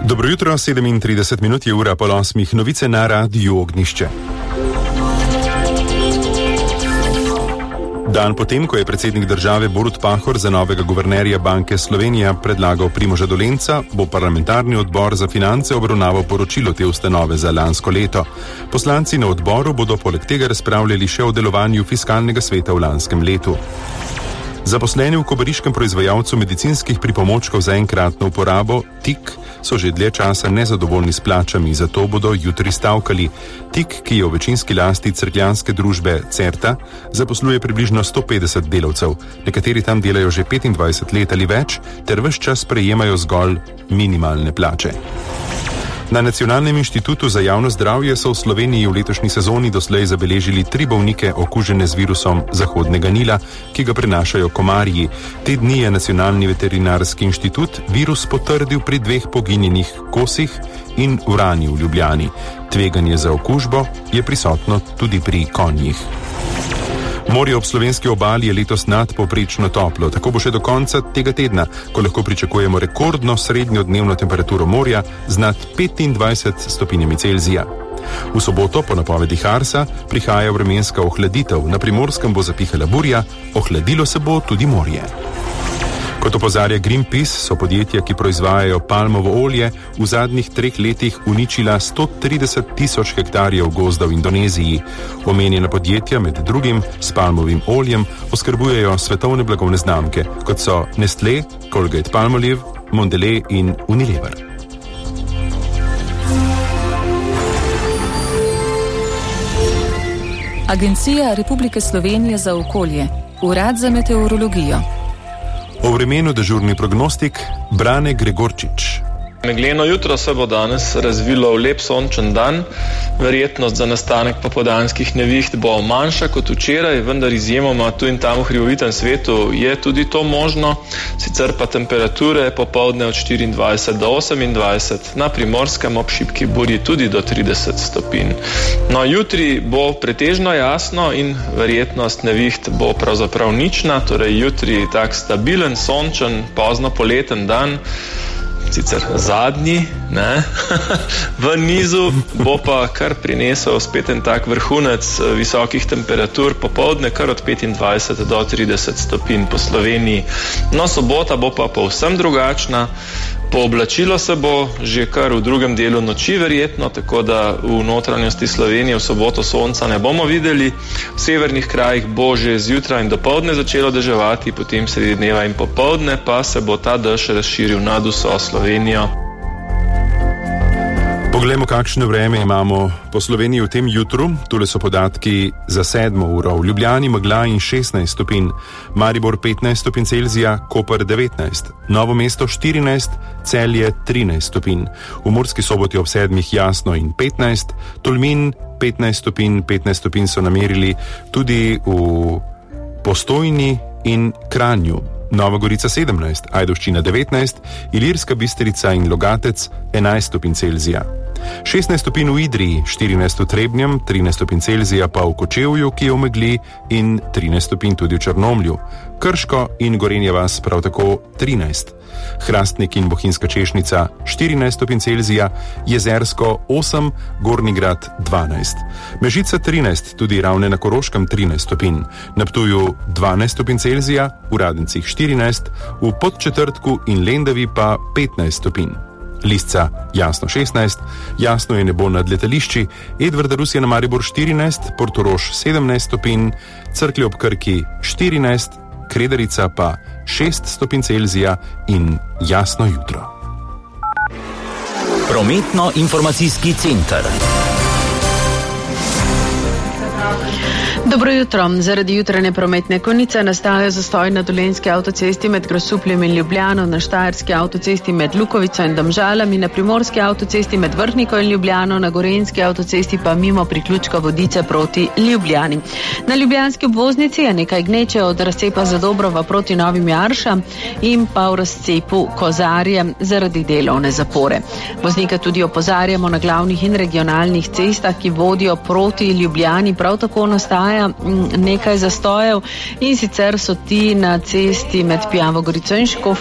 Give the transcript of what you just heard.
Dobro jutro, 37 minut je ura pol 8, novice na Radiu Ognjišče. Dan potem, ko je predsednik države Borut Pahor za novega guvernerja Banke Slovenija predlagal Primoža Dolenca, bo parlamentarni odbor za finance obravnaval poročilo te ustanove za lansko leto. Poslanci na odboru bodo poleg tega razpravljali še o delovanju fiskalnega sveta v lanskem letu. Zaposleni v kobariškem proizvajalcu medicinskih pripomočkov za enkratno uporabo TIK so že dlje časa nezadovoljni s plačami, zato bodo jutri stavkali. TIK, ki je v večinski lasti cerkljanske družbe Certa, zaposluje približno 150 delavcev. Nekateri tam delajo že 25 let ali več, ter ves čas prejemajo zgolj minimalne plače. Na Nacionalnem inštitutu za javno zdravje so v Sloveniji v letošnji sezoni doslej zabeležili 3 bolnike okužene z virusom Zahodnega Nila, ki ga prenašajo komarji. Te dni je Nacionalni veterinarski inštitut virus potrdil pri 2 poginjenih kosih in vrani v Ljubljani. Tveganje za okužbo je prisotno tudi pri konjih. Morje ob slovenski obali je letos nadpovprečno toplo, tako bo še do konca tega tedna, ko lahko pričakujemo rekordno srednjo dnevno temperaturo morja z nad 25 stopinjami Celzija. V soboto po napovedi Harsa prihaja vremenska ohladitev, na Primorskem bo zapihala burja, ohladilo se bo tudi morje. Kot opozarja Greenpeace, so podjetja, ki proizvajajo palmovo olje, v zadnjih 3 letih uničila 130 tisoč hektarjev gozda v Indoneziji. Omenjena podjetja med drugim s palmovim oljem oskrbujejo svetovne blagovne znamke, kot so Nestlé, Colgate-Palmolive, Mondelez in Unilever. Agencija Republike Slovenije za okolje, Urad za meteorologijo. O vremenu dežurni prognostik Brane Gregorčič. Megleno jutro se bo danes razvilo v lep sončen dan. Verjetnost za nastanek popoldanskih neviht bo manjša kot včeraj, vendar izjemoma tu in tam v hribovitem svetu je tudi to možno. Sicer pa temperature popoldne od 24 do 28, na Primorskem ob šibki burji tudi do 30 stopinj. No, jutri bo pretežno jasno in verjetnost neviht bo pravzaprav nična, torej jutri tak stabilen, sončen, pozno poleten dan. Sicer zadnji, ne, v nizu bo pa kar prinesel spet en tak vrhunec visokih temperatur popoldne, kar od 25 do 30 stopinj po Sloveniji. No, sobota bo pa povsem drugačna. Pooblačilo se bo že kar v drugem delu noči verjetno, tako da v notranjosti Slovenije v soboto sonca ne bomo videli. V severnih krajih bo že zjutraj in dopoldne začelo deževati, potem sredi dneva in popoldne pa se bo ta dež razširil nad vso Slovenijo. Poglejmo, kakšno vreme imamo po Sloveniji v tem jutru. Tule so podatki za 7 uro. V Ljubljani megla in 16 stopinj, Maribor 15 stopinj Celzija, Koper 19, Novo mesto 14, Celje 13 stopinj. V Murski Soboti ob 7 jasno in 15, Tolmin 15 stopinj, 15 stopinj so namerili tudi v Postojni in Kranju. Nova Gorica 17, Ajdovščina 19, Ilirska Bistrica in Logatec 11 stopinj Celzija. 16 stopinj v Idriji, 14 v Trebnjem, 13 stopinj Celzija pa v Kočevju, ki je v megli, in 13 stopinj tudi v Črnomlju. Krško in Gorenja vas prav tako 13. Hrastnik in Bohinjska Češnica 14 stopinj Celzija, Jezersko 8, Gornji Grad 12. Mežica 13, tudi Ravne na Koroškem 13 stopinj, na Ptuju 12 stopinj Celzija, v Radencih 14, v Podčetrtku in Lendavi pa 15 stopinj. Lisca jasno 16, jasno je nebo nad letališči, Edvarda Rusija na Maribor 14, Portorož 17 stopinj, Cerklje ob Krki 14, Kredarica pa 6 stopinj Celzija in jasno jutro. Prometno-informacijski center. Dobro jutro. Zaradi jutranje prometne konice nastajajo zastoji na Dolenjski avtocesti med Grosupljem in Ljubljano, na Štajerski avtocesti med Lukovico in Domžalami, na Primorski avtocesti med Vrhniko in Ljubljano, na Gorenjski avtocesti pa mimo priključka Vodice proti Ljubljani. Na ljubljanski obvoznici je nekaj gneče od razcepa Zadobrova proti Novim Jaršam in pa v razcepu Kozarje zaradi delovne zapore. Voznike tudi opozarjamo na glavnih in regionalnih cestah, ki vodijo proti Ljubljani, prav tako nastaja nekaj zastojev, in sicer so ti na cesti med Pijavo Gorico in Škofjo